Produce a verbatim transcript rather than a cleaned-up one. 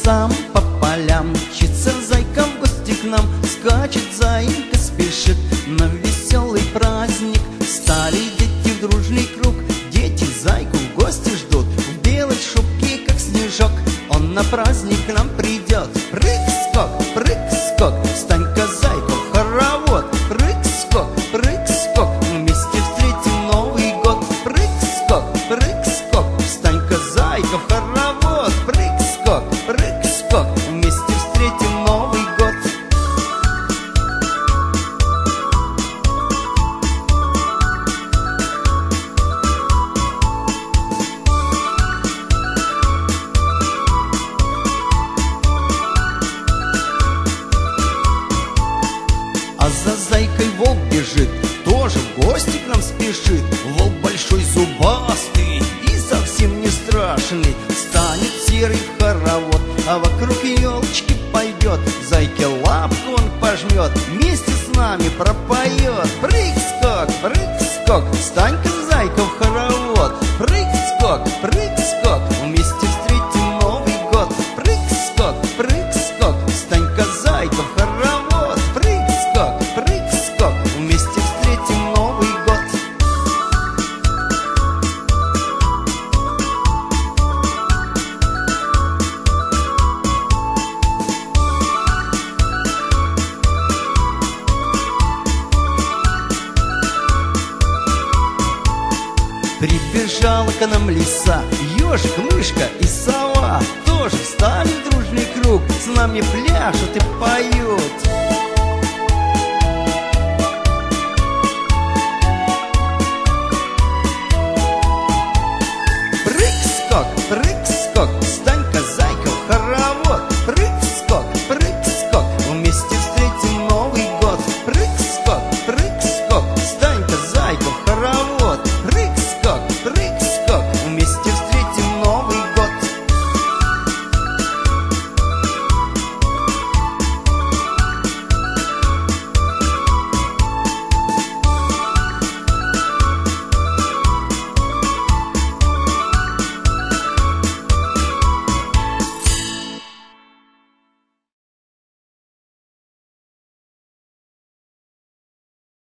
лесам, по полям, мчится зайка в гости к нам. Скачет зайка, спешит на веселый праздник. Стали дети в дружный круг, дети зайку в гости ждут. В белой шубке, как снежок, он на праздник к нам придет. Прыг-скок, прыг-скок, встань-ка, зайка, в хоровод. Прыг-скок, прыг-скок, вместе встретим Новый год. Прыг-скок, прыг-скок, встань-ка, зайка, в хоровод. Прыг-скок, прыг-скок, вместе встретим Новый год. А за зайкой волк бежит, тоже в гости к нам спешит. Волк большой, зубастый и совсем не страшный. Станет серый в хоровод, а вокруг елочки пойдет. Зайке лапку он пожмет, вместе с нами пропоет. Прыг-скок, прыг-скок, встань-ка, зайка, в хоровод. Прыг-скок, прыг-скок, вместе встретим Новый год. Прыг-скок, прыг-скок, встань-ка, зайка, в хоровод. Прыг-скок, прыг-скок, вместе встретим Новый год. Прибежала к нам лиса, ежик, мышка и сова. Тоже встали в дружный круг, с нами пляшут и поют.